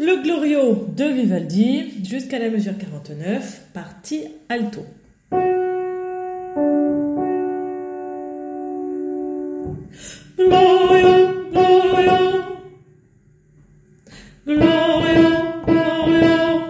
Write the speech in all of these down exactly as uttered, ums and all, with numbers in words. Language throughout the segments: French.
Le Glorio de Vivaldi jusqu'à la mesure quarante-neuf, partie alto. Glorio, Glorio, Glorio, Glorio.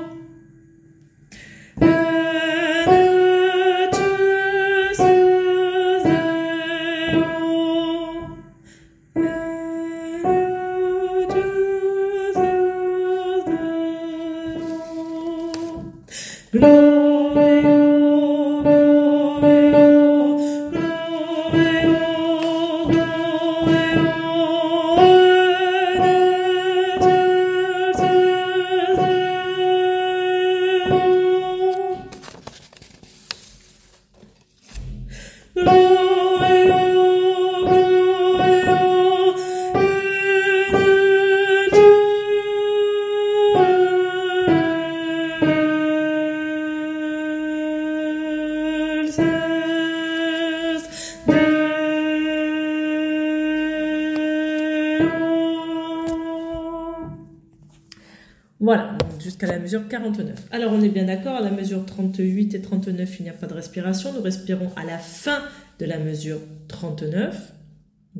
Voilà, jusqu'à la mesure quarante-neuf. Alors, on est bien d'accord, à la mesure trente-huit et trente-neuf, il n'y a pas de respiration. Nous respirons à la fin de la mesure trente-neuf. D'accord ?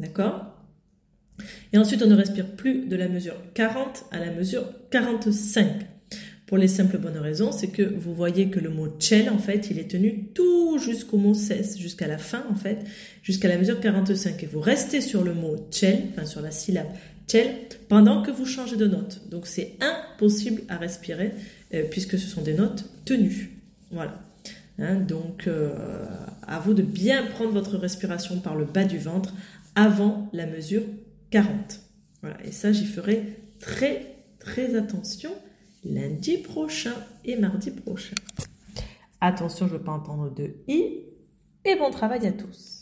Et ensuite, on ne respire plus de la mesure quarante à la mesure quarante-cinq. Pour les simples bonnes raisons, c'est que vous voyez que le mot ciel, en fait, il est tenu tout jusqu'au mot cesse, jusqu'à la fin, en fait, jusqu'à la mesure quarante-cinq. Et vous restez sur le mot ciel, enfin sur la syllabe ciel, pendant que vous changez de note. Donc, c'est impossible à respirer, euh, puisque ce sont des notes tenues. Voilà. Hein, donc, euh, à vous de bien prendre votre respiration par le bas du ventre avant la mesure quarante. Voilà. Et ça, j'y ferai très, très attention lundi prochain et mardi prochain. Attention, je ne veux pas entendre de i. Et bon travail à tous.